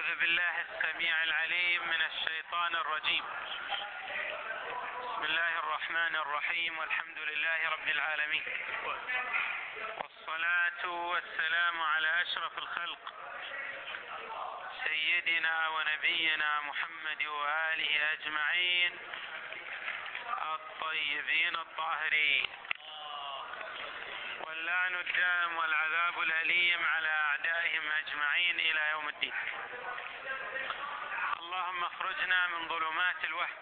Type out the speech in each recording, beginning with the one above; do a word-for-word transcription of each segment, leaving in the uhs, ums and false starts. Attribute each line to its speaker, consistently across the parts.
Speaker 1: أعوذ بالله السميع العليم من الشيطان الرجيم. بسم الله الرحمن الرحيم، والحمد لله رب العالمين، والصلاة والسلام على أشرف الخلق سيدنا ونبينا محمد وآله أجمعين الطيبين الطاهرين، واللعن الدائم والعذاب الأليم على أعدائهم أجمعين إلى يوم الدين. اللهم اخرجنا من ظلمات الوهم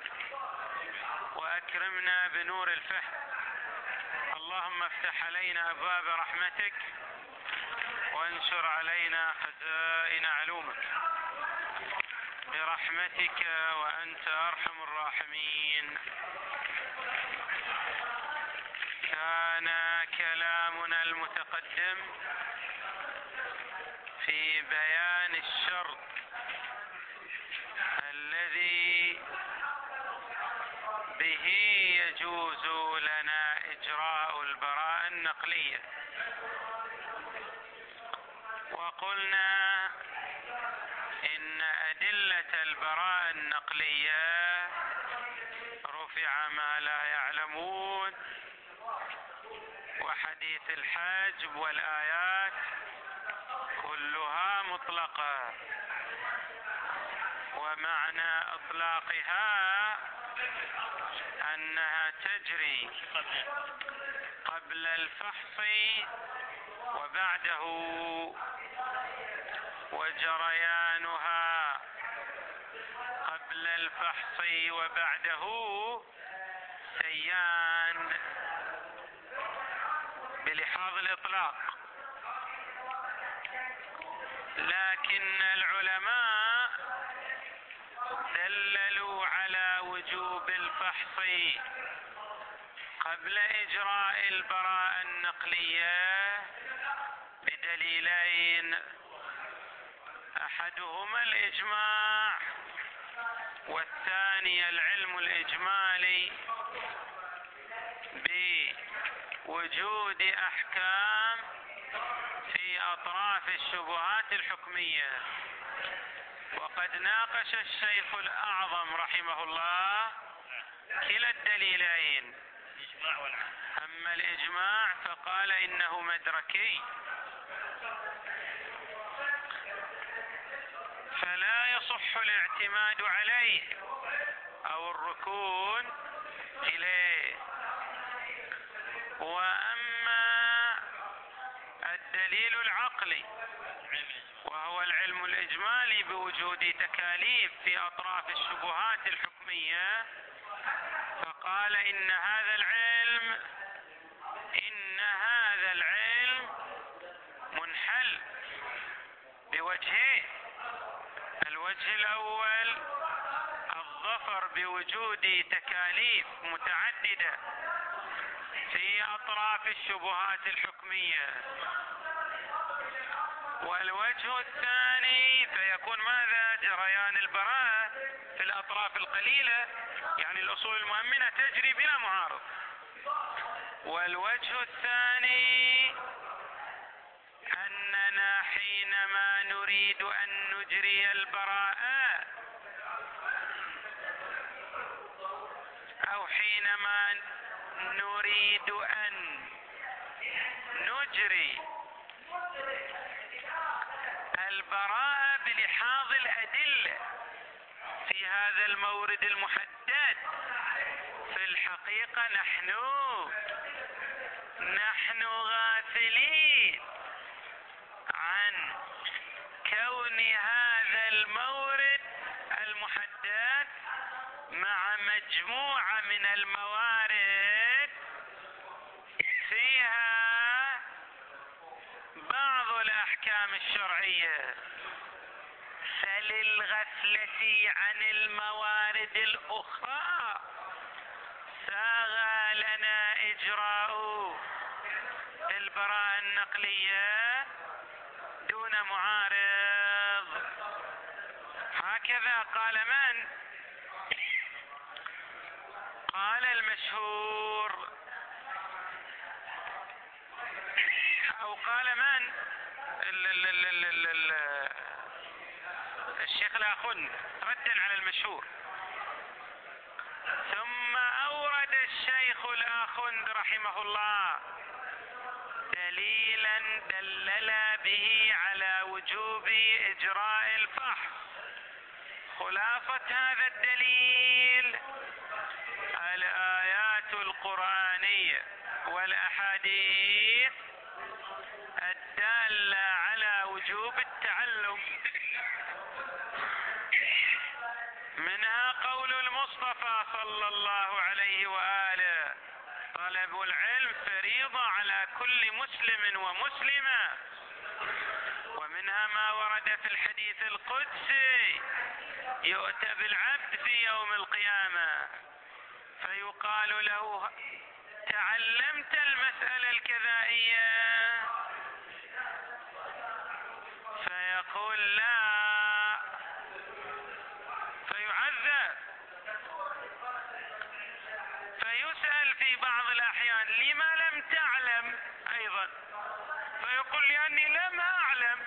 Speaker 1: وأكرمنا بنور الفهم. اللهم افتح علينا أبواب رحمتك وانشر علينا خزائن علومك برحمتك وأنت أرحم الراحمين. كان كلامنا المتقدم في بيان الشرط الذي به يجوز لنا إجراء البراءة النقلية، وقلنا إن أدلة البراءة النقلية رفع ما لا يعلمون، وحديث الحاجب والآيات كلها مطلقة، ومعنى إطلاقها أنها تجري قبل الفحص وبعده، وجريانها قبل الفحص وبعده سيان بلحاظ الإطلاق. لكن العلماء دللوا على وجوب الفحص قبل إجراء البراءة النقلية بدليلين: أحدهما الإجماع، والثاني العلم الإجمالي بوجود أحكام في أطراف الشبهات الحكمية. وقد ناقش الشيخ الأعظم رحمه الله كلا الدليلين. أما الإجماع فقال إنه مدركي، فلا يصح الاعتماد عليه أو الركون إليه. وأما الدليل العقلي وهو العلم الإجمالي بوجود تكاليف في أطراف الشبهات الحكمية، فقال إن هذا العلم إن هذا العلم منحل بوجهين: الوجه الأول الظفر بوجود تكاليف متعددة في أطراف الشبهات الحكمية، والوجه الثاني فيكون ماذا؟ جريان البراءة في الأطراف القليلة، يعني الأصول المؤمنة تجري بلا معارض. والوجه الثاني أننا حينما نريد أن نجري البراءة أو حينما نريد أن نجري البراءة بلحاظ الأدلة في هذا المورد المحدد، في الحقيقة نحن نحن غافلين عن كون هذا المورد المحدد مع مجموعة من الموارد فيها بعض الأحكام الشرعية، فللغفلة عن الموارد الأخرى ساغ لنا إجراء البراءة النقلية دون معارض. هكذا قال من؟ قال المشهور، أو قال من؟ الشيخ الآخوند ردا على المشهور. ثم أورد الشيخ الآخوند رحمه الله دليلا دلل به على وجوب إجراء الفحص. خلاصة هذا الدليل الآيات القرآنية والأحاديث الدالة على وجوب التعلم، منها قول المصطفى صلى الله عليه وآله: طلب العلم فريضة على كل مسلم ومسلمة. ومنها ما ورد في الحديث القدسي: يؤتى بالعبد في يوم القيامة فيقال له: تعلمت المسألة الكذائية؟ فيقول: لا، فيعذب. فيسأل في بعض الأحيان: لما لم تعلم أيضا؟ فيقول: لأني لم أعلم.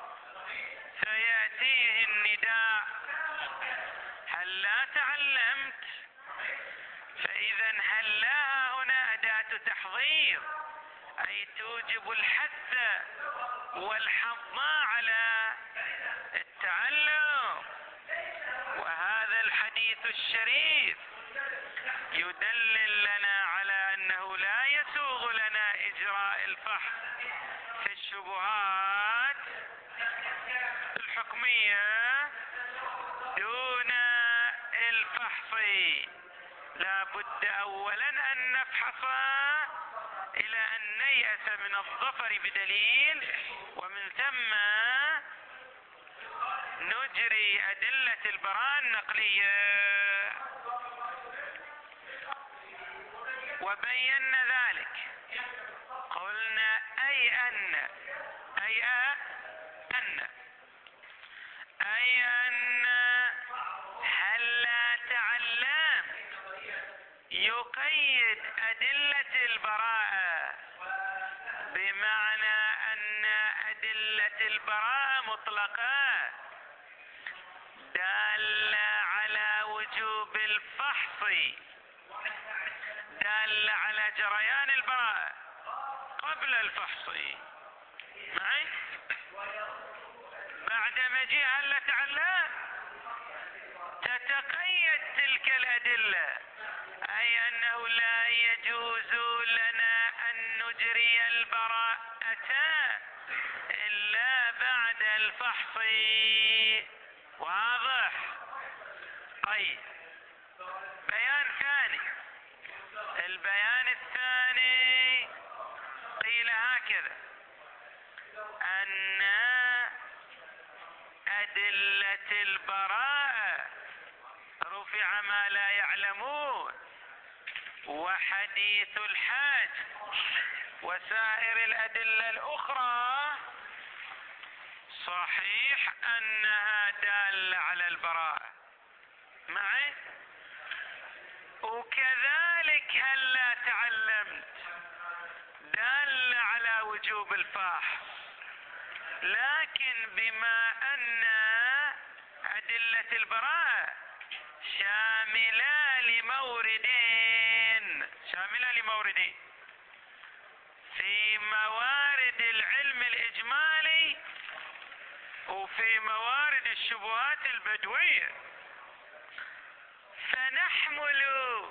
Speaker 1: فيأتيه النداء: هل لا تعلمت؟ فإذا هل لا هنا أداة تحضير، أي توجب الحث والحض على التعلم. وهذا الحديث الشريف يدلل لنا على أنه لا يسوغ لنا إجراء الفحص في الشبهات الحكمية دون الفحص. لا بد أولا أن نفحص إلى أن نيأس من الظفر بدليل، ومن ثم نجري أدلة البراءة النقلية. وبينا ذلك، قلنا أي أن أي أن أي أن هل تعلم يقيد أدلة البراءة، بمعنى أن أدلة البراءة مطلقة دالة على وجوب الفحص، دالة على جريان البراءة قبل الفحص. معي؟ بعد مجيء هل تعلم تتقيد تلك الأدلة، أي أنه لا يجوز لنا أن نجري البراءة إلا بعد الفحص. واضح؟ طيب، بيان ثاني. البيان الثاني قيل هكذا: أن أدلة البراءة رفع ما لا يعلمون، وحديث الحاج وسائر الأدلة الأخرى صحيح أنها دالة على البراءة. معي؟ وكذلك هل لا تعلمت دالة على وجوب الفحص، لكن بما أن أدلة البراءة شاملة لموردين شاملة لموردين في موارد العلم الإجمالي وفي موارد الشبهات البدوية، فنحمل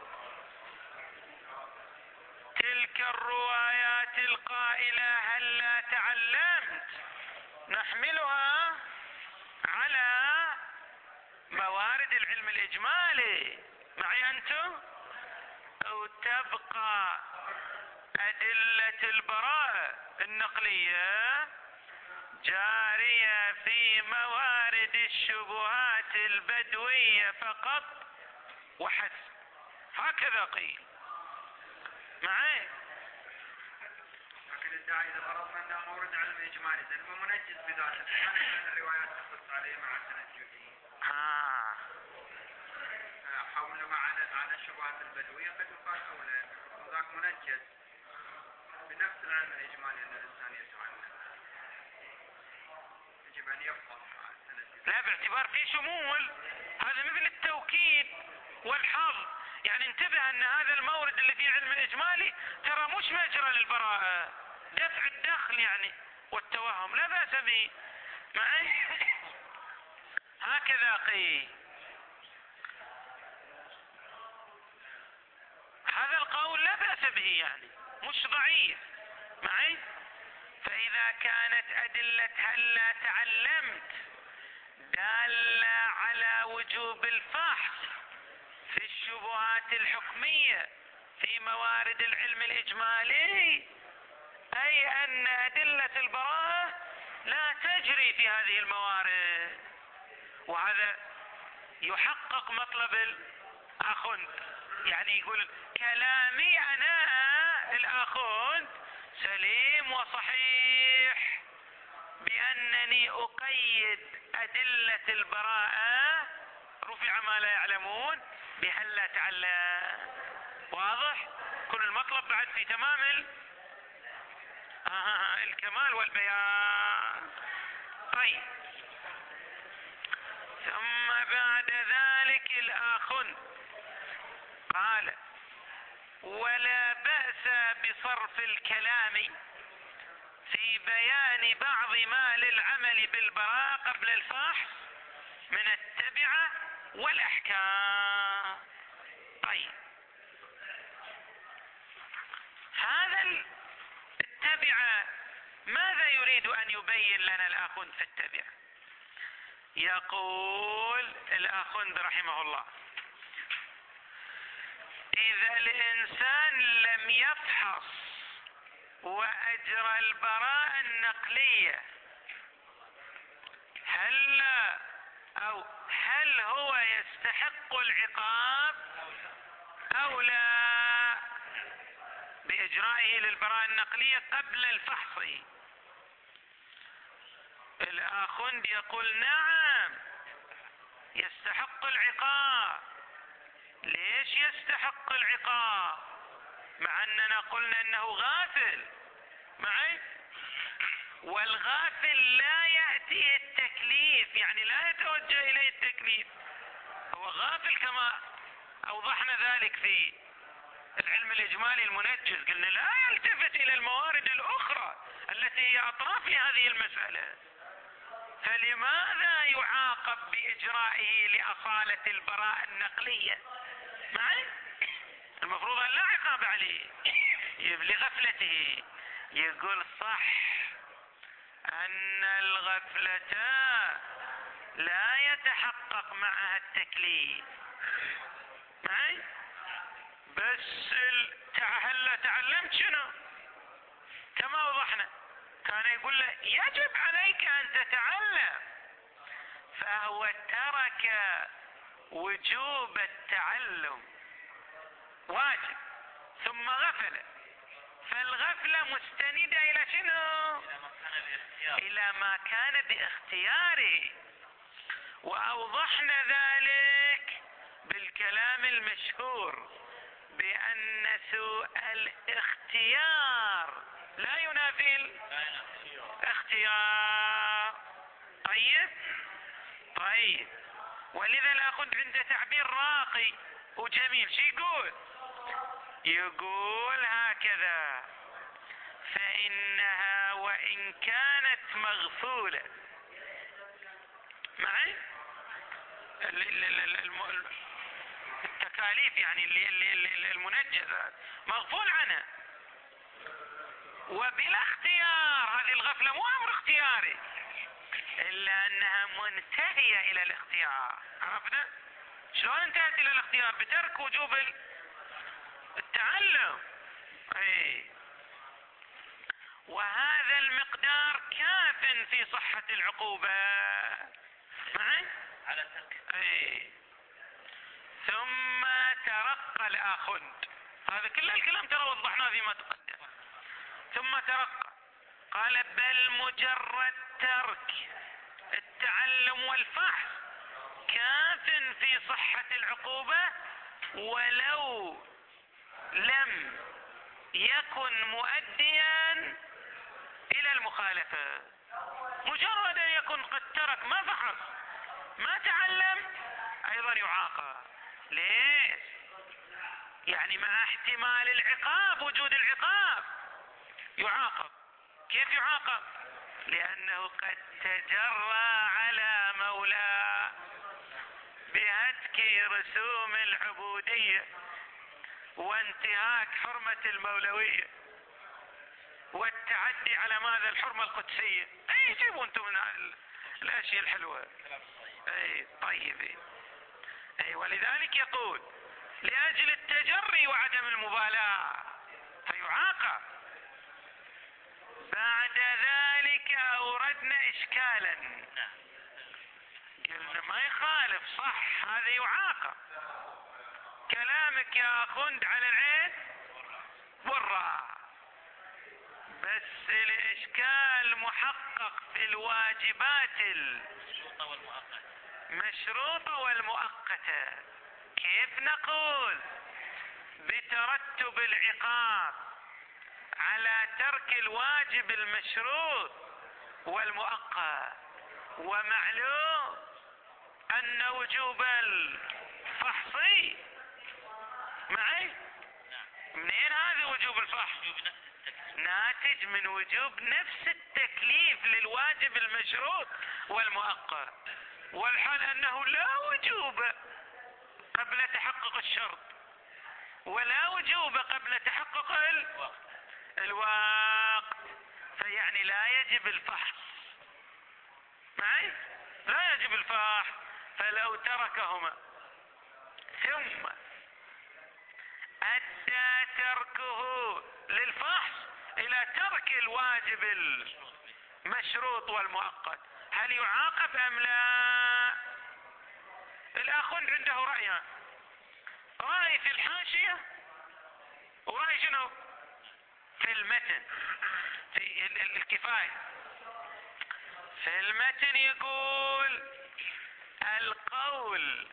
Speaker 1: تلك الروايات القائلة هل لا تعلمت، نحملها على موارد العلم الإجمالي. معي أنتم؟ أو تبقى أدلة البراءة النقلية جارية في موارد الشبهات البدوية فقط وحسب. هكذا قيل. معي؟
Speaker 2: لكن الداعي إذا فرضنا أنه مورد علم إجمالي هو منجز بذاته، لأن الروايات تخص عليه مع التنجدي.
Speaker 1: آه.
Speaker 2: حول مع على الشبهات البدوية قد يقال أولى، وذاك منجز بنفس العلم الإجمالي أن الإنسان يتعلم، يجب أن يفقه مع التنجدي.
Speaker 1: لا، باعتبار في شمول، هذا مثل التوكيد والحظ. يعني انتبه ان هذا المورد اللي في علم الاجمالي ترى مش مجرى للبراءة، دفع الدخل يعني والتوهم لا بأس به معي. هكذا قيل. هذا القول لا بأس به يعني مش ضعيف معي. فإذا كانت أدلة هلا تعلمت دالة على وجوب الفحص في الشبهات الحكمية في موارد العلم الإجمالي، أي أن أدلة البراءة لا تجري في هذه الموارد، وهذا يحقق مطلب الآخوند. يعني يقول كلامي أنا الآخوند سليم وصحيح بأنني أقيد أدلة البراءة رفع ما لا يعلمون بهل لا تعلم. واضح؟ كل المطلب بعد في تمام ال... آه الكمال والبيان. طيب، ثم بعد ذلك الآخوند قال ولا بأس بصرف الكلام في بيان بعض ما للعمل بالبراءة قبل الفحص من التبعة والأحكام. طيب، هذا التبعة ماذا يريد أن يبين لنا الآخوند في التبعة؟ يقول الآخوند رحمه الله إذا الإنسان لم يفحص وأجرى البراءة النقلية، هل أو هل هو يستحق العقاب أو لا بإجرائه للبراءة النقلية قبل الفحص؟ الآخوند يقول نعم يستحق العقاب. ليش يستحق العقاب مع أننا قلنا أنه غافل معي؟ والغافل لا يأتيه التكليف، يعني لا يتوجه إليه التكليف، هو غافل كما أوضحنا ذلك في العلم الإجمالي المنجز. قلنا لا يلتفت إلى الموارد الأخرى التي هي أطراف هذه المسألة، فلماذا يعاقب بإجرائه لأصالة البراءة النقلية معي؟ المفروض أن لا عقاب عليه لغفلته. يقول صح أن الغفلة لا يتحقق معها التكليف معي، بس هلا تعلمت شنو كما وضحنا، كان يقول له يجب عليك أن تتعلم، فهو ترك وجوب التعلم واجب ثم غفل، فالغفلة مستندة إلى شنو؟ إلى ما كان باختياره. وأوضحنا ذلك بالكلام المشهور بأن سوء الاختيار لا ينافي الاختيار. طيب طيب ولذا الأخذ عند تعبير راقي وجميل شو يقول؟ يقول هكذا: فإنها وإن كانت مغفولة معي التكاليف يعني المنجزة مغفول عنها وبلا اختيار، هذه الغفلة مو أمر اختياري إلا أنها منتهية إلى الاختيار. عرفنا شلون انتهت إلى الاختيار؟ بترك وجوب التعلم. أي وهذا المقدار كاف في صحة العقوبة معي على ترك. أي ثم ترقى الآخند، هذا كل الكلام ترى وضحناه فيما تقدم. ثم ترقى قال: بل مجرد ترك التعلم والفحص كاف في صحة العقوبة ولو لم يكن مؤديا إلى المخالفة. مجرد أن يكون قد ترك ما فحص ما تعلم ايضا يعاقب. ليش؟ يعني مع احتمال العقاب، وجود العقاب يعاقب. كيف يعاقب؟ لانه قد تجرى على مولاه بهتك رسوم العبودية وانتهاك حرمة المولوية والتعدي على ماذا؟ الحرمة القدسية. اي جيبوا انتم من الاشياء الحلوة. اي طيب. اي ولذلك يقول لاجل التجري وعدم المبالاة فيعاقب. بعد ذلك اوردنا اشكالا، قلنا ما يخالف صح، هذا يعاقب. كلامك يا اخوند على العين والراس، بس الاشكال محقق في الواجبات المشروطة والمؤقتة. مشروطة والمؤقتة. كيف نقول بترتب العقاب على ترك الواجب المشروط والمؤقت؟ ومعلوم ان وجوب الفحص معي. منين هذا وجوب الفحص؟ ناتج من وجوب نفس التكليف للواجب المشروط والمؤقت، والحال انه لا وجوب قبل تحقق الشرط ولا وجوب قبل تحقق الوقت، فيعني لا يجب الفحص معي، لا يجب الفحص. فلو تركهما ثم ادى تركه للفحص الى ترك الواجب المشروط والمؤقت، هل يعاقب ام لا؟ الاخون عنده رأيان، رأي في الحاشية ورأي شنو في المتن في الكفاية. في المتن يقول القول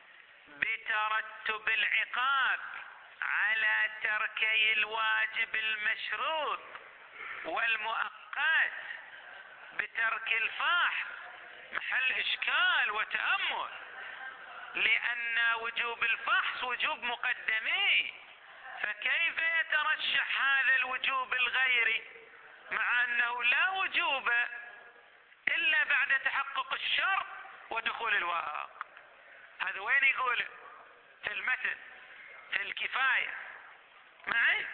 Speaker 1: بترتب العقاب على تركي الواجب المشروط والمؤقت بترك الفحص محل اشكال وتأمل، لان وجوب الفحص وجوب مقدمي، فكيف يترشح هذا الوجوب الغيري مع انه لا وجوب الا بعد تحقق الشرط ودخول الوقت؟ هذا وين يقول؟ في المتن في الكفاية معي.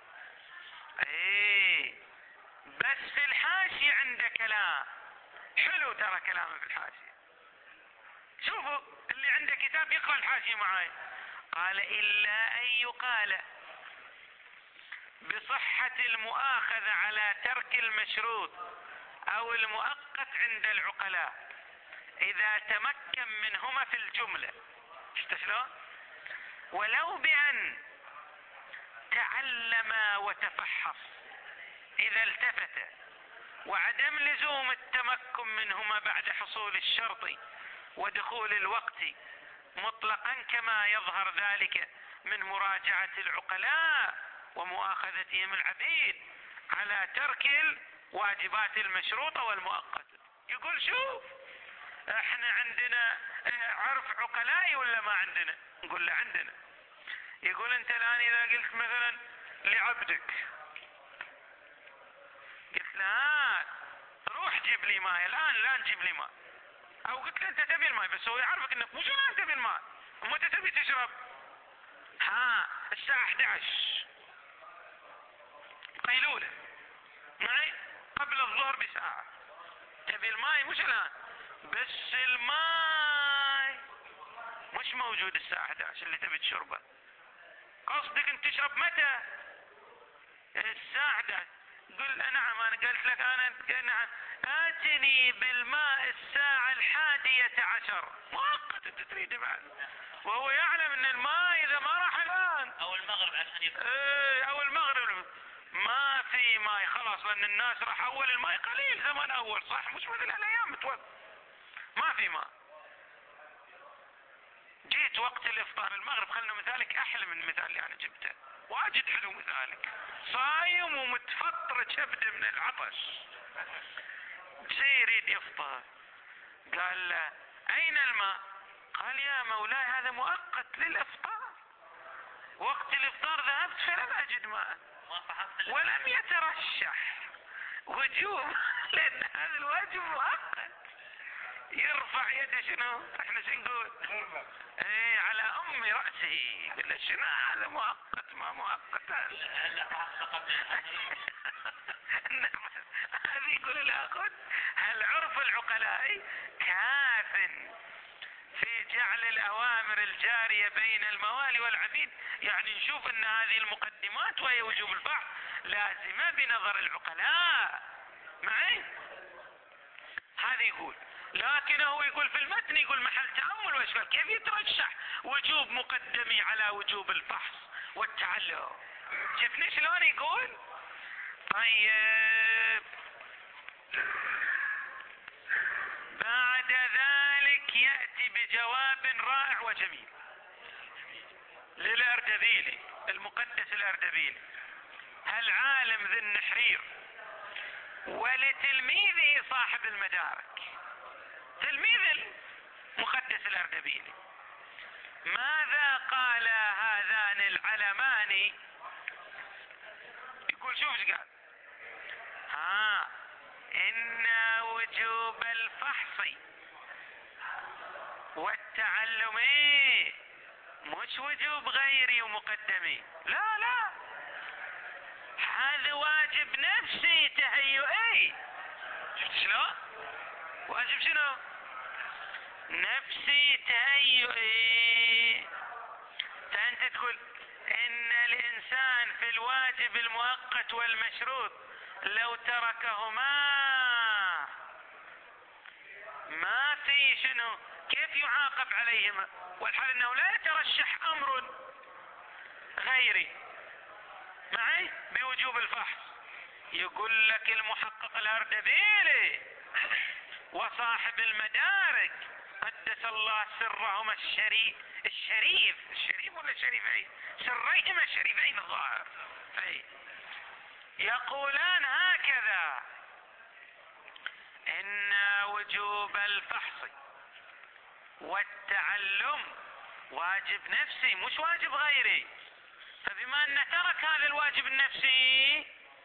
Speaker 1: ايه بس في الحاشية عنده كلام حلو، ترى كلامه في الحاشية. شوفوا اللي عنده كتاب يقرأ الحاشية معي. قال إلا أن يقال بصحة المؤاخذة على ترك المشروط أو المؤقت عند العقلاء إذا تمكن منهما في الجملة. شفت شلون؟ ولو بأن تعلم وتفحص إذا التفت، وعدم لزوم التمكن منهما بعد حصول الشرط ودخول الوقت مطلقا كما يظهر ذلك من مراجعة العقلاء ومؤاخذتهم العبيد على ترك الواجبات المشروطة والمؤقتة. يقول شوف احنا عندنا عرف عقلائي ولا ما عندنا؟ نقول له عندنا. يقول انت الان اذا قلت مثلا لعبدك، قلت له روح جيب لي ماء الان، الان جيب لي ماء، او قلت له انت تبي الماء بس هو يعرفك انك مش الان تبي الماء، متى تبي تشرب؟ ها الساعة احد عشر قيلولة معي قبل الظهر بساعة، تبي الماء مش الان، بس الماء مش موجود الساعة احد عشر اللي تبي تشربه، قصدك انت تشرب متى؟ الساعة احد عشر. قل نعم انا قلت لك انا نعم اتني بالماء الساعة الحادية عشر، مؤقت انت تريد بعد، وهو يعلم ان الماء اذا ما راح الان
Speaker 3: او المغرب عشان يفطر
Speaker 1: ايه او المغرب ما في ماء خلاص، لان الناس راح اول الماء قليل زمان اول صح، مش مثل الايام متوقف ما في ماء. جيت وقت الافطار المغرب، خلنا مثالك احلى من مثال اللي انا جبته، واجد حلو مثالك، صايم ومتفطر كبده من العطش، جاي يريد يفطر، قال له أين الماء؟ قال يا مولاي هذا مؤقت للإفطار، وقت الإفطار ذهبت فلم أجد ماء ولم يترشح وجوب لأن هذا الواجب مؤقت. يرفع يده شنو؟ احنا شو نقول؟ ايه على ام رأسه، يقول له شنو هذا مؤقت ما مؤقت هذا. هذه يقول الاخذ هل عرف العقلاء كاف في جعل الاوامر الجارية بين الموالي والعبيد؟ يعني نشوف ان هذه المقدمات وهي وجوب البحث لازمة بنظر العقلاء معي. هذا يقول، لكنه يقول في المتن يقول محل تأمل واشكال، كيف يترشح وجوب مقدمي على وجوب الفحص والتعلم؟ شفنا شلون يقول؟ طيب بعد ذلك يأتي بجواب رائع وجميل للأردبيلي المقدس الأردبيلي العالم ذي النحرير ولتلميذه صاحب المدارك تلميذ المقدس الأردبيلي. ماذا قال هذان العلمان؟ يقول شوف ايش قال. ها إن وجوب الفحص والتعلم مش وجوب غيري ومقدمي، لا لا، هذا واجب نفسي تهيئي. شفت شلون؟ واجب شنو؟ نفسي تهيئي. فأنت تقول إن الإنسان في الواجب المؤقت والمشروط لو تركهما ما في شنو، كيف يعاقب عليهما؟ والحال أنه لا يترشح أمر غيري معي بوجوب الفحص. يقول لك المحقق الأردبيلي وصاحب المدارك قدس الله سرهما الشريف الشريف الشريف ولا الشريفين؟ سريهما الشريفين الظاهر. أي يقولان هكذا: إن وجوب الفحص والتعلم واجب نفسي مش واجب غيري، فبما أن ترك هذا الواجب النفسي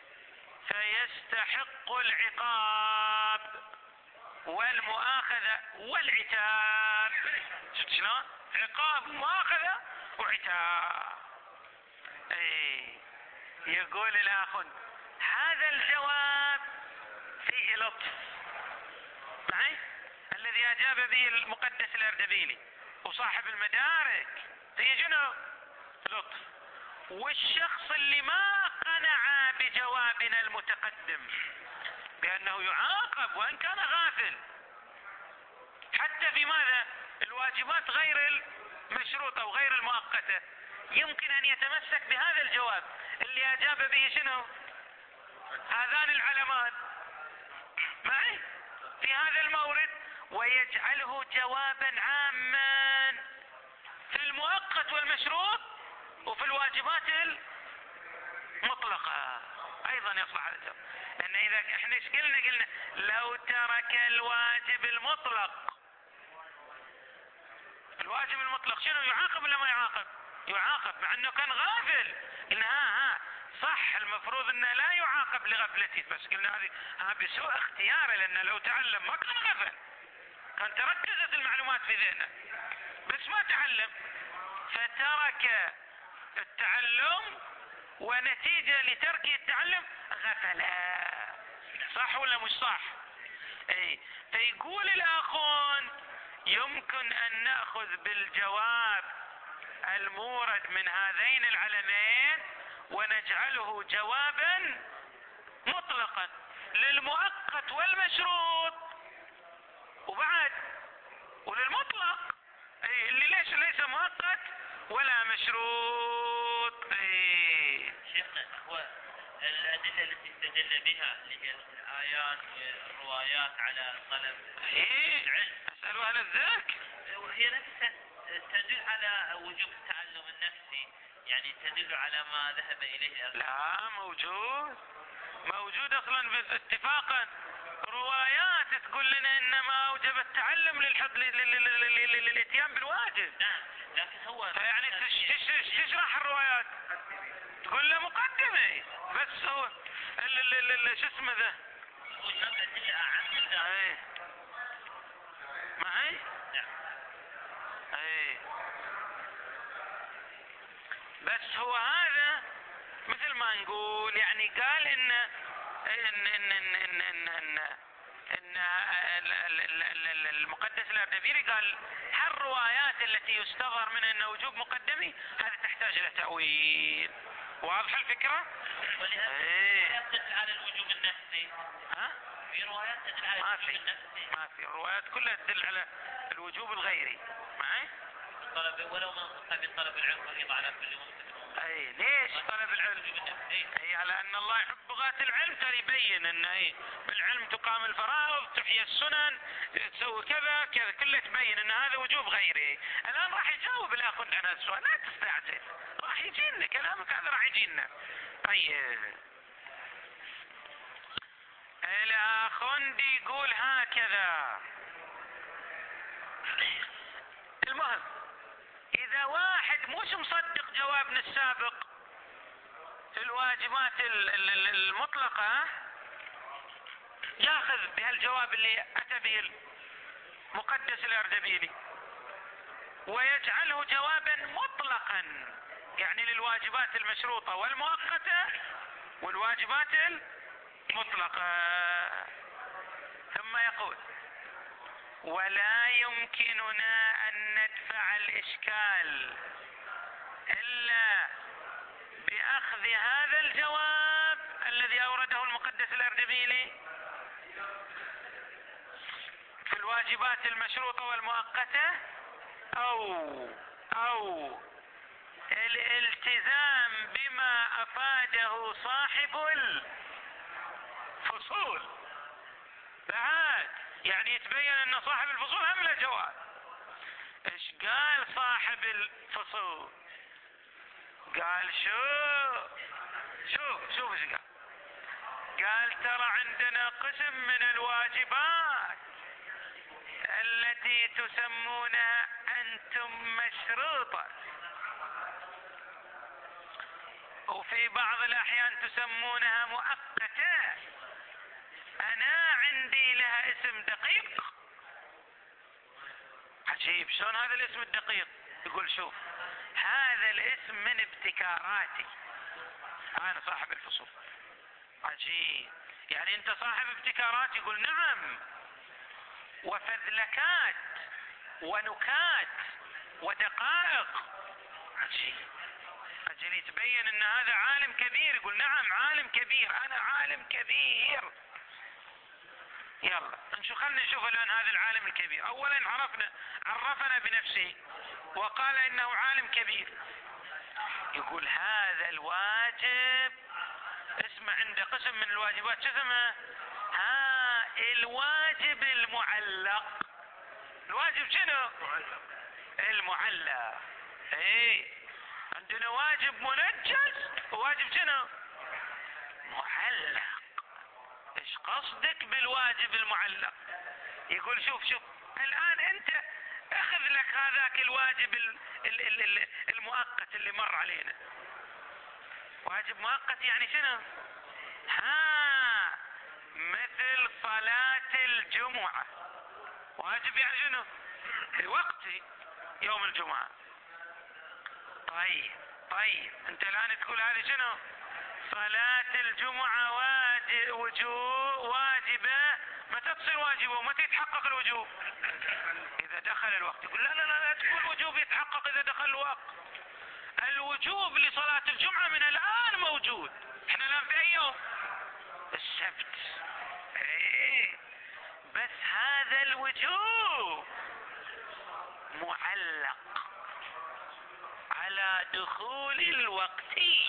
Speaker 1: فيستحق العقاب والمؤاخذة والعتاب. شفت شلون؟ عقاب مؤاخذة وعتاب. اي يقول الآخر هذا الجواب فيه لطف معي الذي أجاب به المقدس الأردبيلي وصاحب المدارك، فيه شنو؟ لطف. والشخص اللي ما قنع بجوابنا المتقدم بأنه يعاقب وإن كان غافل حتى في ماذا؟ الواجبات غير المشروطة أو غير المؤقتة، يمكن أن يتمسك بهذا الجواب اللي أجاب به شنو؟ هذان العلمان معي في هذا المورد، ويجعله جوابا عاما في المؤقت والمشروط وفي الواجبات المطلقة أيضا يصلح هذا الجواب. لأن إذا احنا ايش قلنا؟ قلنا لو ترك الواجب المطلق، الواجب المطلق شنو؟ يعاقب ولا ما يعاقب؟ يعاقب مع انه كان غافل. قلنا ها ها صح، المفروض انه لا يعاقب لغفلته، بس قلنا هذه ها بسوء اختياره، لانه لو تعلم ما كان غفل، كان تركزت المعلومات في ذهنه بس ما تعلم، فترك التعلم ونتيجة لتركه التعلم غفلا. صح ولا مش صح؟ اي فيقول الاخون يمكن ان نأخذ بالجواب المورد من هذين العلمين ونجعله جوابا مطلقا للمؤقت والمشروط وبعد وللمطلق، اي اللي ليش ليس مؤقت ولا مشروط. اي
Speaker 3: شيخنا هو الأدلة التي استدل بها اللي هي الآيات والروايات على طلب
Speaker 1: ايه
Speaker 3: العلم،
Speaker 1: اسألوا اهل الذكر،
Speaker 3: وهي نفسها تدل على وجوب التعلم النفسي، يعني تدل على ما ذهب إليه.
Speaker 1: لا موجود موجود اصلا اتفاقا. الروايات تقول لنا انما اوجب التعلم للحد للاتيان بالواجب.
Speaker 3: نعم لكن هو
Speaker 1: يعني تشرح الروايات تقول له مقدمة بس هو شو اسمه ذا
Speaker 3: هو جاب أدلة أعم من ذلك.
Speaker 1: ايه معي؟
Speaker 3: نعم.
Speaker 1: ايه بس هو هذا مثل ما نقول يعني قال ان ان ان ان ان, إن, إن المقدس الأردبيلي قال هالروايات التي يستظهر منها انه وجوب مقدمي هذه تحتاج الى تأويل. واضح الفكرة؟
Speaker 3: ولهذا
Speaker 1: ايه
Speaker 3: روايات تدل على الوجوب النفسي.
Speaker 1: ها؟
Speaker 3: في روايات تدل على
Speaker 1: ما
Speaker 3: الوجوب
Speaker 1: في
Speaker 3: النفسي.
Speaker 1: ما في الروايات كلها تدل على الوجوب الغيري. معي؟
Speaker 3: طلب ولو من صحب طلب العلم فريضة على كل مسلم.
Speaker 1: اي ليش طلب العلم؟ اي على ان الله يحب بغاة العلم كان يبين ان اي بالعلم تقام الفرائض تحيى السنن تسوي كذا كذا كله تبين ان هذا وجوب غيري. الان راح يجاوب الاخ عن هذا السؤال لا تستعجل راح يجينا كلامك هذا راح يجينا. طيب الاخوندي يقول هكذا. المهم اذا واحد مش مصدق جوابنا السابق في الواجبات المطلقة ياخذ بهالجواب اللي اتى به المقدس الأردبيلي ويجعله جوابا مطلقا يعني للواجبات المشروطة والمؤقتة والواجبات المطلقة. ثم يقول ولا يمكننا أن ندفع الإشكال إلا بأخذ هذا الجواب الذي أورده المقدس الأردبيلي في الواجبات المشروطة والمؤقتة أو أو الالتزام بما أفاده صاحب الفصول. بعد يعني يتبين أن صاحب الفصول هم له جواب. إيش قال صاحب الفصول؟ قال شو شوف شوف ايش قال. قال ترى عندنا قسم من الواجبات التي تسمونها أنتم مشروطة وفي بعض الأحيان تسمونها مؤقتة. أنا عندي لها اسم دقيق. عجيب شلون هذا الاسم الدقيق؟ يقول شوف هذا الاسم من ابتكاراتي أنا صاحب الفصول. عجيب يعني أنت صاحب ابتكارات؟ يقول نعم وفذلكات ونكات ودقائق. عجيب أجل يتبين أن هذا عالم كبير. يقول نعم عالم كبير أنا عالم كبير. يلا نشوف خلنا نشوف الآن هذا العالم الكبير. أولا عرفنا عرفنا بنفسه وقال إنه عالم كبير. يقول هذا الواجب اسمه عنده قسم من الواجبات شو اسمه؟ ها الواجب المعلق. الواجب شنو؟ المعلق. ايه عندنا واجب منجز وواجب شنو؟ معلق. ايش قصدك بالواجب المعلق؟ يقول شوف شوف الان انت اخذ لك هذاك الواجب المؤقت اللي مر علينا. واجب مؤقت يعني شنو؟ ها مثل صلاة الجمعة واجب يعني شنو؟ وقتي يوم الجمعة. طيب طيب انت الان تقول هذه شنو؟ صلاة الجمعة واجب وجوب واجبة. متى تصير واجبة ومتى يتحقق الوجوب؟ إذا دخل الوقت. يقول لا لا لا, لا تقول الوجوب يتحقق إذا دخل الوقت. الوجوب لصلاة الجمعة من الآن موجود. احنا الآن في أي يوم؟ السبت. ايه بس هذا الوجوب معلق على دخول الوقت.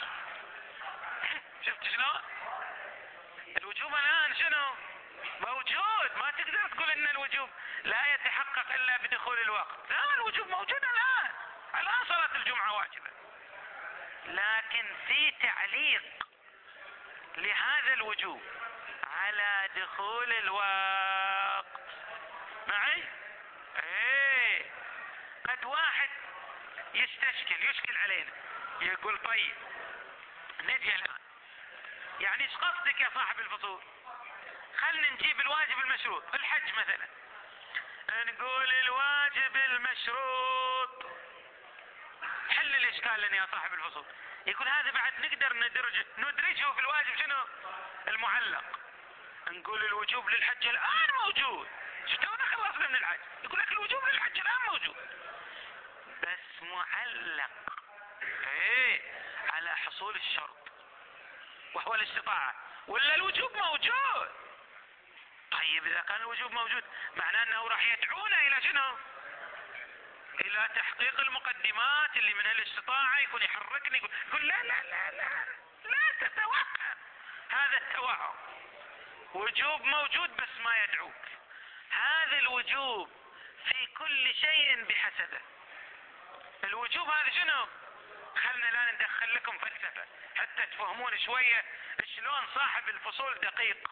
Speaker 1: شفت شنو؟ الوجوب الآن شنو؟ موجود. ما تقدر تقول ان الوجوب لا يتحقق الا بدخول الوقت. لا الوجوب موجود الان. الان صلاة الجمعة واجبة لكن في تعليق لهذا الوجوب على دخول الوقت. معي؟ ايه قد واحد يستشكل يشكل علينا يقول طيب نجي الآن، يعني ايش قصدك يا صاحب الفصول؟ خلنا نجيب الواجب المشروط، الحج مثلا، نقول الواجب المشروط، حل الاشكال لنا يا صاحب الفصول. يقول هذا بعد نقدر ندرجه ندرجه في الواجب شنو؟ المعلق. نقول الوجوب للحج الآن موجود، تونا خلصنا من الحج، يقول لك الوجوب للحج الآن موجود بس معلق ايه على حصول الشرط وهو الاستطاعة، ولا الوجوب موجود. طيب اذا كان الوجوب موجود معناه انه راح يدعونا الى شنو؟ الى تحقيق المقدمات اللي منها الاستطاعة، يكون يحركني يقول, يقول لا لا لا لا لا تتوهم هذا التوهم، وجوب موجود بس ما يدعوك. هذا الوجوب في كل شيء بحسبه. الوجوب هذا شنو؟ خلنا لا ندخل لكم فلسفة حتى تفهمون شوية شلون صاحب الفصول دقيق.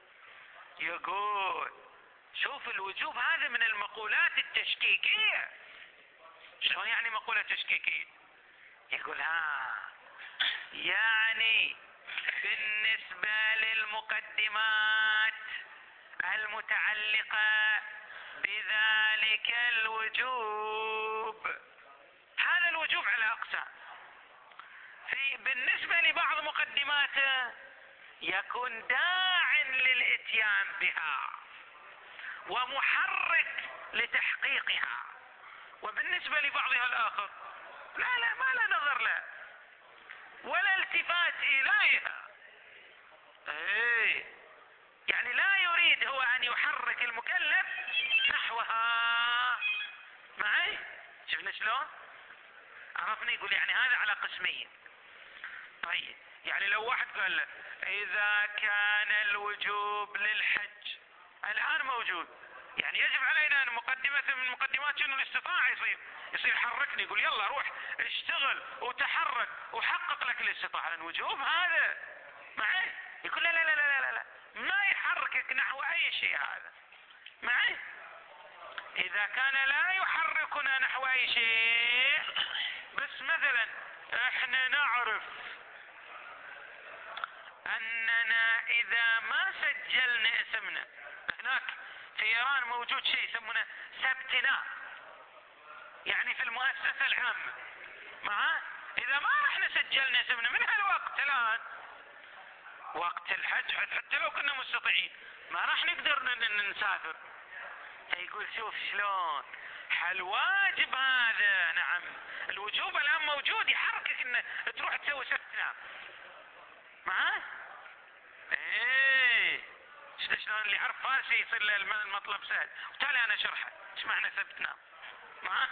Speaker 1: يقول شوف الوجوب هذا من المقولات التشكيكية. شلون يعني مقولة تشكيكية؟ يقول ها يعني بالنسبة للمقدمات المتعلقة بذلك الوجوب، هذا الوجوب على أقسام. في بالنسبة لبعض مقدماته يكون داع للإتيان بها ومحرك لتحقيقها، وبالنسبة لبعضها الآخر لا لا ما لا نظر له ولا التفات إليها. ايه يعني لا يريد هو أن يحرك المكلف نحوها. معي؟ شفنا شلون؟ عرفني؟ يقول يعني هذا على قسمين. طيب يعني لو واحد قال له إذا كان الوجوب للحج الآن موجود، يعني يجب علينا أن مقدمة من مقدمات شنو؟ الاستطاعة. يصير يصير يحركني يقول يلا روح اشتغل وتحرك وحقق لك الاستطاعة، لأن وجوب هذا. معي؟ يقول لا لا لا لا لا لا ما يحركك نحو أي شيء هذا. معي؟ إذا كان لا يحركنا نحو أي شيء، بس مثلا احنا نعرف أننا إذا ما سجلنا اسمنا، هناك في إيران موجود شيء يسمونه سبتنا، يعني في المؤسسة العامة. معاه؟ إذا ما رحنا سجلنا اسمنا من هالوقت الآن وقت الحج حتى لو كنا مستطيعين ما راح نقدر نسافر. يقول شوف شلون هالواجب هذا، نعم الوجوب الآن موجود يحركك إن تروح تسوي سبتنا. معاه؟ ايه شلون اللي يعرف فارسي يصير له المطلب سهل. وتالي انا اشرحه ايش معنى سبتنا. معاه؟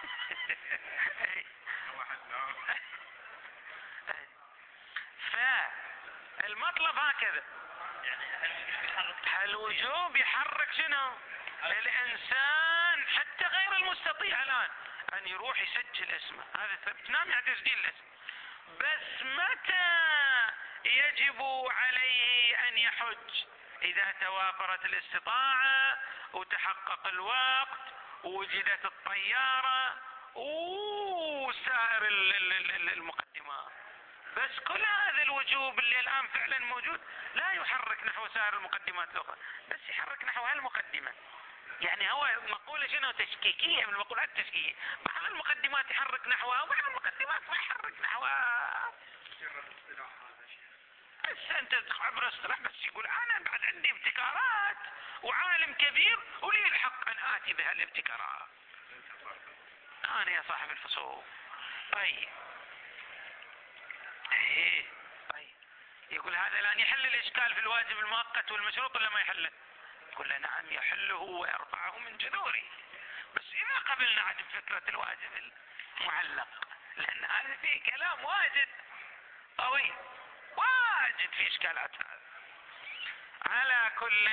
Speaker 1: فالمطلب هكذا، الوجوب يحرك شنو؟ الانسان حتى غير المستطيع الان ان يروح يسجل اسمه، هذا سبتنا يعني تسجيل الاسم. بس متى يجب عليه ان يحج؟ اذا توافرت الاستطاعة وتحقق الوقت ووجدت الطيارة وسائر المقدمات. بس كل هذا الوجوب اللي الان فعلا موجود لا يحرك نحو سائر المقدمات الاخرى، بس يحرك نحو هالمقدمة. يعني هو مقولة شنو؟ تشكيكية من المقولات التشكيكية. بعض المقدمات يحرك نحوها وبعض المقدمات ما يحرك نحوها. بس انت عبر اصطلاح بس يقول انا بعد عندي ابتكارات وعالم كبير ولي الحق ان اتي بهالابتكارات. انا يا صاحب الفصول. طيب ايه طيب يقول هذا الان يحل الاشكال في الواجب المؤقت والمشروط ولا ما يحله؟ يقول له نعم يحله ويرفعه من جذوره، بس اذا قبلنا عن فكرة الواجب المعلق، لان هذا فيه كلام واجد قوي واجد في اشكالات هذا. على كل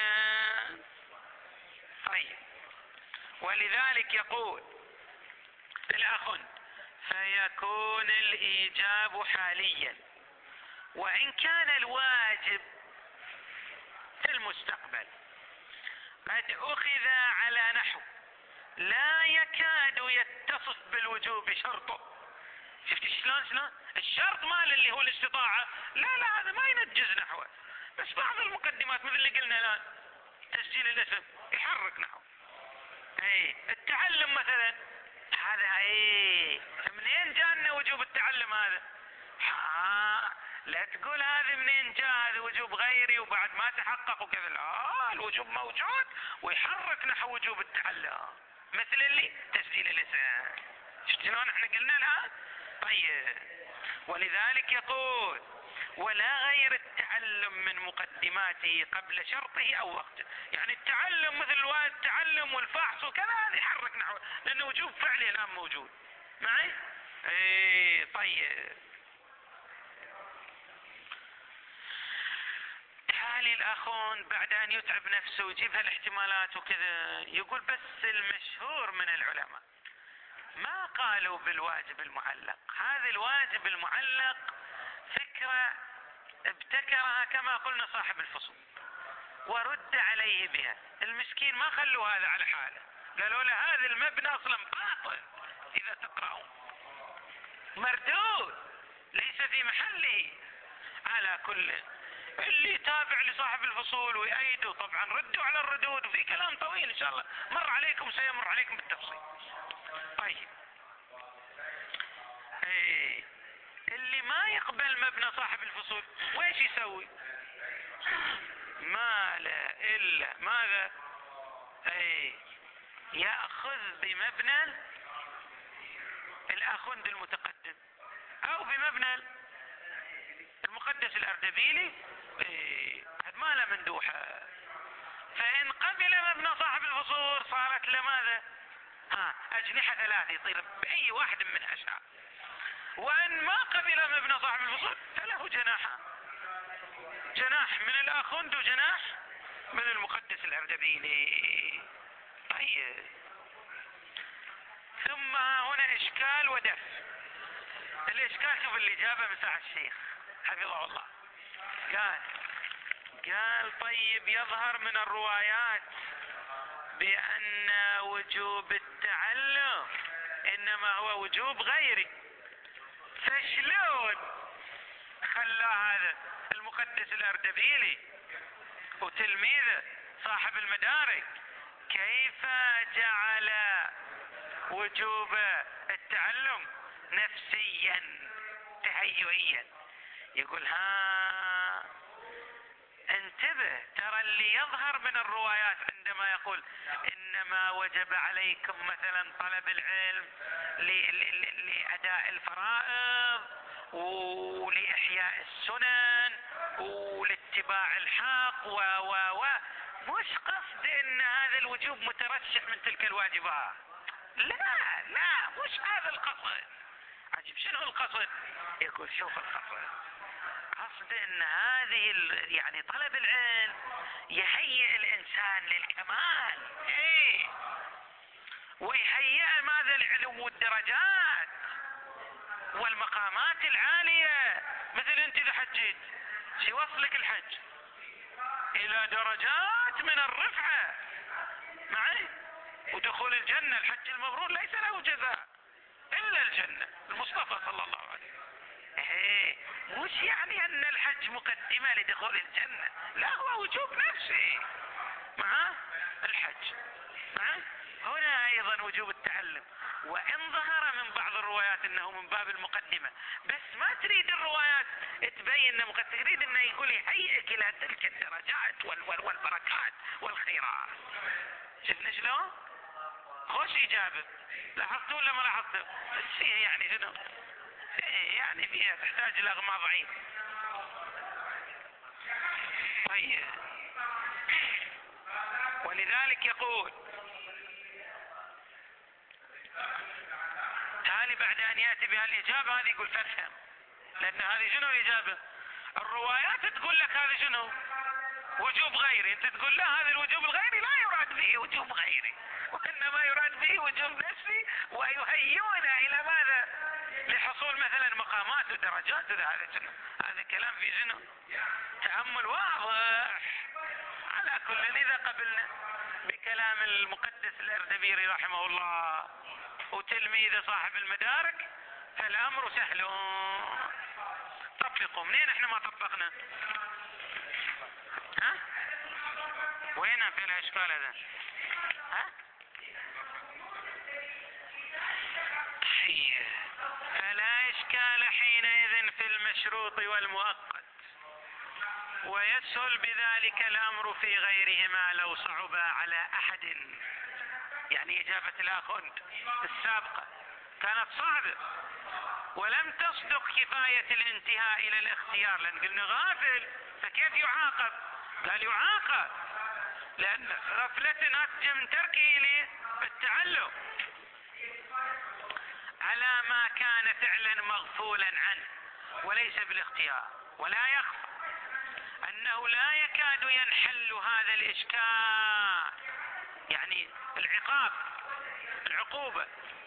Speaker 1: طيب ولذلك يقول الاخ فيكون الايجاب حاليا، وان كان الواجب المستقبل قد أخذ على نحو لا يكاد يتصف بالوجوب شرطه. شفت شلون شلون الشرط مال اللي هو الاستطاعة، لا لا هذا ما ينجز نحوه، بس بعض المقدمات مثل اللي قلنا الآن تسجيل الاسم يحرك نحو. اي التعلم مثلا هذا اي منين جانا وجوب التعلم هذا؟ ها لا تقول هذا منين جاء، هذا وجوب غيري وبعد ما تحقق وكذا، لا الوجوب موجود ويحرك نحو وجوب التعلم مثل اللي تسجيل الاسم. شفت شلون احنا قلنا الآن؟ طيب ولذلك يقول ولا غير التعلم من مقدماته قبل شرطه او وقته. يعني التعلم مثل التعلم والفحص وكذا هذا يحرك نحو، لانه وجوب فعلي الان موجود معي. ايه طيب تالي الاخون بعد ان يتعب نفسه ويجيب هالاحتمالات وكذا يقول بس المشهور من العلماء ما قالوا بالواجب المعلق. هذا الواجب المعلق فكرة ابتكرها كما قلنا صاحب الفصول ورد عليه بها. المسكين ما خلوا هذا على حاله، قالوا له هذا المبنى اصلا باطل اذا تقرأوا مردود ليس في محله. على كل اللي تابع لصاحب الفصول ويأيده طبعا ردوا على الردود، وفي كلام طويل ان شاء الله مر عليكم سيمر عليكم بالتفصيل. طيب ايه اللي ما يقبل مبنى صاحب الفصول ويش يسوي؟ ما لا الا ماذا؟ ايه يأخذ بمبنى الاخوند المتقدم او بمبنى المقدس الاردبيلي. ايه ما له مندوحة. فان قبل مبنى صاحب الفصول صارت له ماذا؟ ها اجنحة ثلاثة يطير باي واحد من اشعار. وان ما قبل مبنى صاحب الفصول فله جناحان، جناح من الاخوند وجناح من المقدس الاردبيلي. طيب ثم هنا اشكال ودف. الاشكال شوف اللي جابه من ساعة الشيخ حفظه الله، قال قال طيب يظهر من الروايات بأن وجوب التعلم إنما هو وجوب غيري، فشلون خلى هذا المقدس الأردبيلي وتلميذه صاحب المدارك كيف جعل وجوب التعلم نفسيا تهيئيا؟ يقول ها انتبه، ترى اللي يظهر من الروايات عندما يقول إنما وجب عليكم مثلا طلب العلم لأداء الفرائض ولإحياء السنن ولاتباع الحق و و و مش قصد إن هذا الوجوب مترشح من تلك الواجبات، لا لا مش هذا القصد. عجيب شنو القصد؟ يقول شوف القصد، قصد ان هذه يعني طلب العلم يهيئ الانسان للكمال، ايه ويهيئ ماذا؟ العلو والدرجات والمقامات العالية. مثل انت اذا حجيت شو يوصلك الحج؟ الى درجات من الرفعة معي ودخول الجنة. الحج المبرور ليس له جزاء الا الجنة، المصطفى صلى الله عليه وسلم. ايه مش يعني ان الحج مقدمة لدخول الجنة، لا هو وجوب نفسي مع الحج. مع هنا ايضا وجوب التعلم، وان ظهر من بعض الروايات انه من باب المقدمة، بس ما تريد الروايات تبين انه مقدمة، تريد انه يقول يهيئك الى تلك الدرجات والبركات والخيرات. شفنا شلون؟ خوش اجابة، لاحظتوا ولا ما لاحظتوا؟ بس يعني شنو؟ يعني فيها تحتاج الى اغماء ضعيف. طيب ولذلك يقول تالي بعد ان ياتي بها الاجابه هذه يقول فافهم، لان هذه شنو الاجابه؟ الروايات تقول لك هذا شنو؟ وجوب غيري، انت تقول لا هذا الوجوب الغيري لا يراد به وجوب غيري، وانما يراد به وجوب نفسي، ويهيئنا الى ماذا؟ لحصول مثلا مقامات ودرجات. هذا شنو؟ هذا كلام في شنو؟ تأمل واضح. على كل إذا قبلنا بكلام المقدس الأردبيلي رحمه الله وتلميذه صاحب المدارك فالأمر سهل. طبقوا. منين احنا ما طبقنا؟ ها؟ وين في الاشكال هذا؟ ها؟ حي. فلا اشكال حينئذ في المشروط والمؤقت، ويسهل بذلك الامر في غيرهما لو صعب على احد. يعني اجابة الاخ السابقة كانت صعبة ولم تصدق كفاية الانتهاء الى الاختيار، لان قلنا غافل فكيف يعاقب؟ قال يعاقب لان غفلة ناتجة من تركه للتعلم على ما كان فعلا مغفولا عنه وليس بالاختيار. ولا يخفى انه لا يكاد ينحل هذا الاشكال، يعني العقاب العقوبة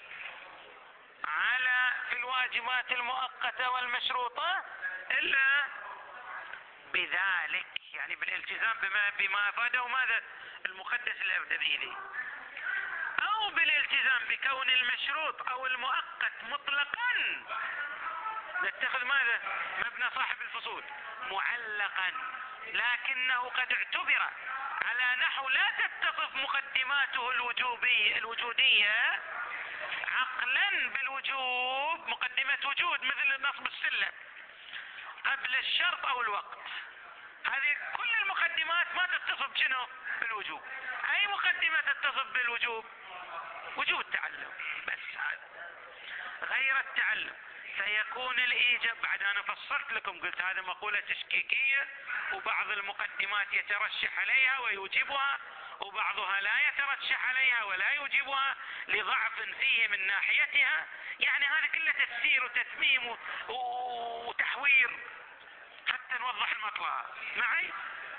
Speaker 1: على في الواجبات المؤقتة والمشروطة إلا بذلك، يعني بالالتزام بما بما أفاده ماذا المقدس الأردبيلي، أو بالالتزام بكون المشروط أو المؤقت مطلقا نتخذ ماذا مبنى صاحب الفصول معلقا، لكنه قد اعتبر على نحو لا تتصف مقدماته الوجوبية الوجودية عقلا بالوجوب، مقدمة وجود مثل نصب السلم قبل الشرط او الوقت. هذه كل المقدمات ما تتصف شنو بالوجوب. اي مقدمة تتصف بالوجوب؟ وجوب التعلم بس، هذا غير التعلم. فيكون الايجاب بعد انا فصلت لكم قلت هذا مقولة تشكيكية، وبعض المقدمات يترشح عليها ويوجبها وبعضها لا يترشح عليها ولا يوجبها لضعف فيه من ناحيتها. يعني هذا كله تفسير وتتميم وتحوير حتى نوضح المطلع معي.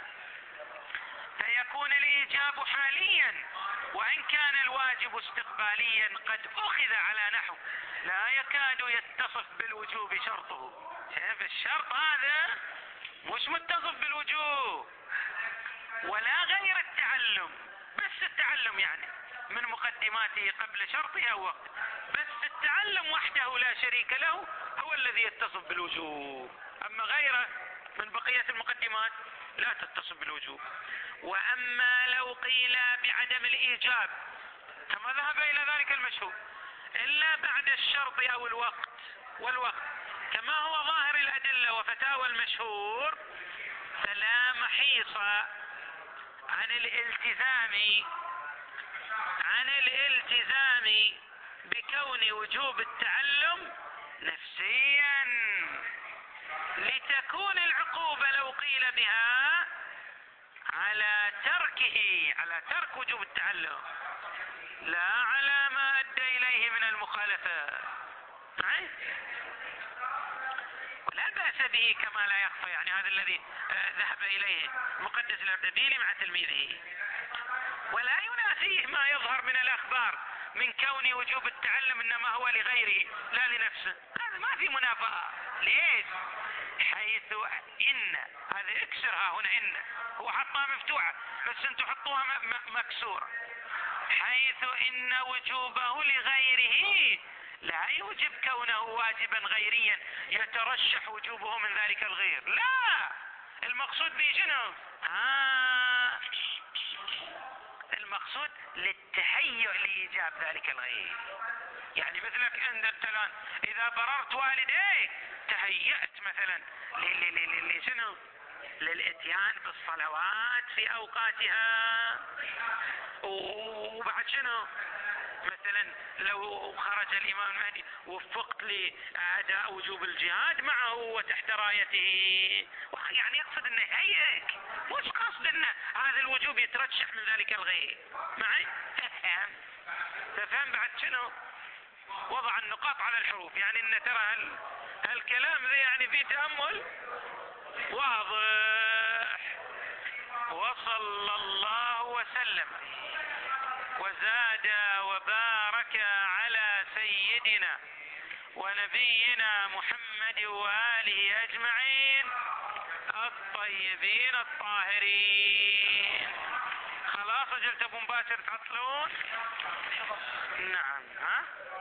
Speaker 1: فيكون الإيجاب حاليا وإن كان الواجب استقباليا قد أخذ على نحو لا يكاد يتصف بالوجوب شرطه. شايف الشرط هذا مش متصف بالوجوب ولا غير التعلم، بس التعلم يعني من مقدماته قبل شرطه أو وقت، بس التعلم وحده لا شريك له هو الذي يتصف بالوجوب، أما غيره من بقية المقدمات لا تتصف بالوجوب. وأما لو قيل بعدم الإيجاب كما ذهب إلى ذلك المشهور إلا بعد الشرط أو الوقت والوقت كما هو ظاهر الأدلة وفتاوى المشهور، فلا محيص عن الالتزام عن الالتزام بكون وجوب التعلم نفسيا، لتكون العقوبة لو قيل بها على تركه على ترك وجوب التعلم لا على ما أدى إليه من المخالفة. ولا بأس به كما لا يخفى، يعني هذا الذي ذهب إليه المقدس الأردبيلي مع تلميذه. ولا ينافيه ما يظهر من الأخبار من كون وجوب التعلم إنما هو لغيره لا لنفسه، هذا ما في منافاة. ليش؟ حيث إن هذا اكسرها هنا إن هو حطها مفتوحة بس انتوا حطوها مكسورة، حيث إن وجوبه لغيره لا يوجب كونه واجبا غيريا يترشح وجوبه من ذلك الغير، لا المقصود به شنو؟ آه المقصود للتهيؤ لإيجاب ذلك الغير. يعني مثلك انت الآن إذا بررت والديك تهيأت مثلا لشنو؟ للاتيان بالصلوات في أوقاتها، وبعد شنو مثلا لو خرج الإمام المهدي وفقت لأداء وجوب الجهاد معه وتحت رايته، يعني يقصد أنه هيك مش قصد أن هذا الوجوب يترشح من ذلك الغير. معي؟ تفهم تفهم بعد شنو وضع النقاط على الحروف، يعني أن ترى هال هالكلام ذي يعني فيه تأمل واضح. وصلى الله وسلم وزاد وبارك على سيدنا ونبينا محمد وآله أجمعين الطيبين الطاهرين. خلاص أجلت أبو مباشر تعطلون؟ نعم. ها